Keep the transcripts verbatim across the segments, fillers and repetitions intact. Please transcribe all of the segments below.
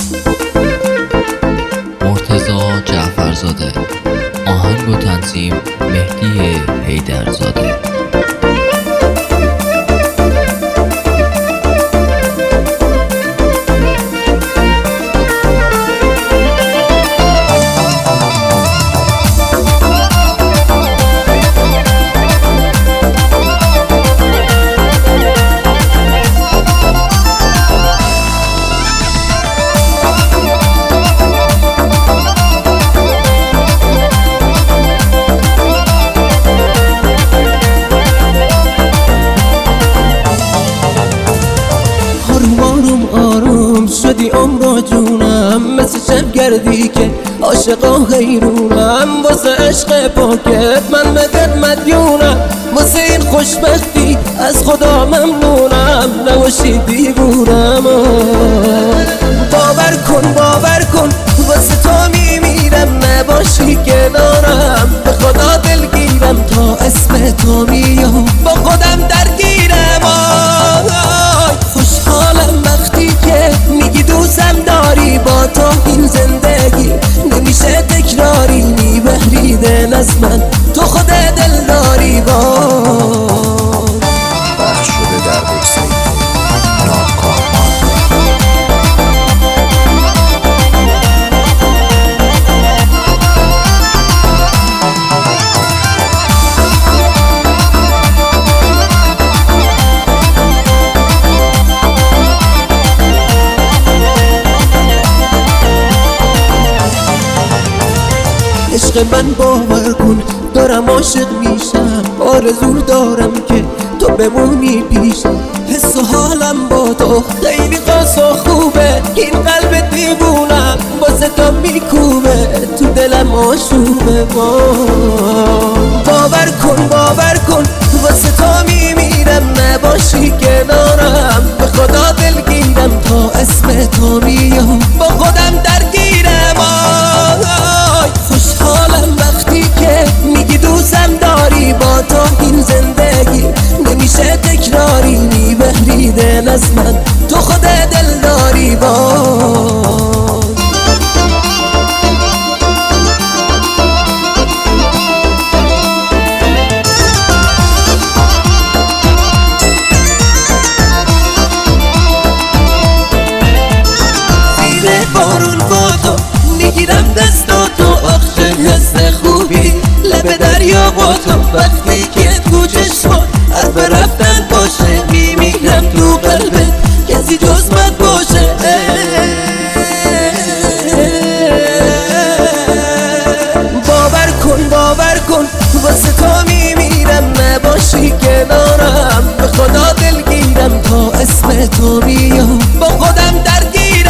مرتضی جعفرزاده. آهنگ و تنظیم مهدی حیدرزاده. شدی عمر جونم مثل شبگردی که عاشقا حیرونم، واسه عشق پاکت من بدت مدیونم، واسه این خوشبختی از خدا ممنونم، نباشی دیوونم. باور کن باور کن واسه تو میمیرم، نباشی کنارم به خدا دلگیرم، تا اسم تو میام با خودم درگیرم. خوشحالم وقتی که میگی دوستم داری، با تو این زندگی نمیشه تکراری، میبری دل از من تو خود دل داری. با بخش شده در وبسایت ناکارمان. عشق من باور کن دارم عاشق میشم، آرزو دارم که تو بمونی پیشم، حس و حالم با تو خیلی خاص و خوبه، این قلب دیوونم واسه تو میکوبه، تو دلم آشوبه. باور کن باور کن واسه تو میمیرم، نباشی کنارم به خدا دلگیرم، تا اسم تو میام با خودم درگیرم. خوشحالم وقتی که میگی دوستم داری، با تو این زندگی نمیشه تکراری، میبری دل از من تو خود دل داری. با بارون با تو میگیرم دستاتو، آخه حس خوبی لب دریا با تو، وقتی که تو چشمات از رفتن باشه، میمیرم تو قلبت کسی جز من باشه. باور کن باور کن واسه تو میمیرم، نباشی کنارم به خدا دلگیرم، تا اسم تو میام با خودم درگیرم.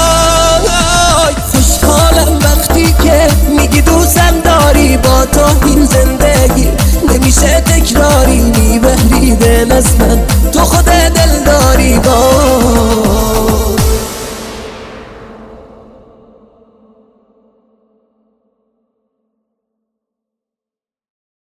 خوشحالم وقتی که میگی دوستم داری، با تو این زندگی نمیشه تکراری، میبری دل از من تو خود دل داری. با